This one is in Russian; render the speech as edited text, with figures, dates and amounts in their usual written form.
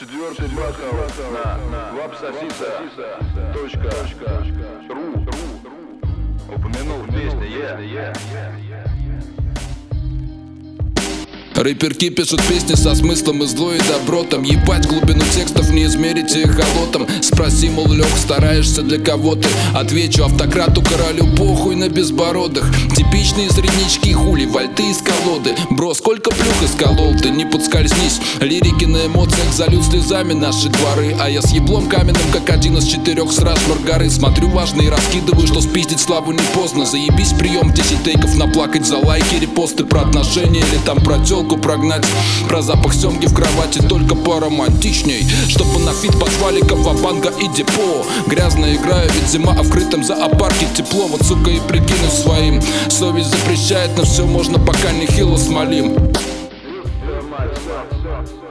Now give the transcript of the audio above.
Четвертый батл на wapsasisa.ru упомянул в песне «Yeah». Рэперки пишут песни со смыслом и зло, и добротом. Ебать, глубину текстов не измерите эхолотом. Спроси, мол, Лёх, стараешься для кого ты? Отвечу автократу, королю, похуй на безбородых. Типичные среднячки, хули, вальты из колоды. Бро, сколько плюх исколол ты, не подскользнись. Лирики на эмоциях зальют слезами наши дворы. А я с еблом каменным, как один из 4 с Рашмар горы. Смотрю важно и раскидываю, что спиздить славу не поздно. Заебись, прием 10 тейков, наплакать за лайки, репосты про отношения или там про тёлку прогнать. Про запах семги в кровати только поромантичней. Чтобы на фит под валиков, вабанга и депо. Грязно играю, ведь зима, а в крытом зоопарке тепло. Вот сука и прикину своим. Совесть запрещает, но все можно, пока не хило смолим.